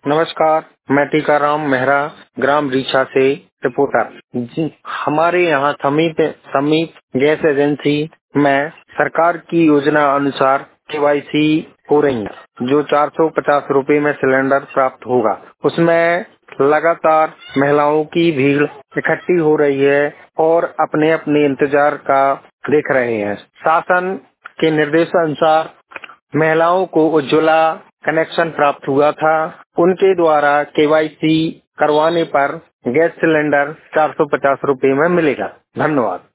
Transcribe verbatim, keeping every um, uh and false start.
नमस्कार, मैं टीकाराम मेहरा, ग्राम रीछा से रिपोर्टर। जी, हमारे यहाँ समीप समीप गैस एजेंसी में सरकार की योजना अनुसार केवाईसी हो रही है, जो चार सौ पचास रुपए में सिलेंडर प्राप्त होगा। उसमें लगातार महिलाओं की भीड़ इकट्ठी हो रही है और अपने अपने इंतजार का देख रहे हैं। शासन के निर्देशानुसार महिलाओं को उज्ज्वला कनेक्शन प्राप्त हुआ था। उनके द्वारा केवाईसी करवाने पर गैस सिलेंडर चार सौ पचास रुपए में मिलेगा। धन्यवाद।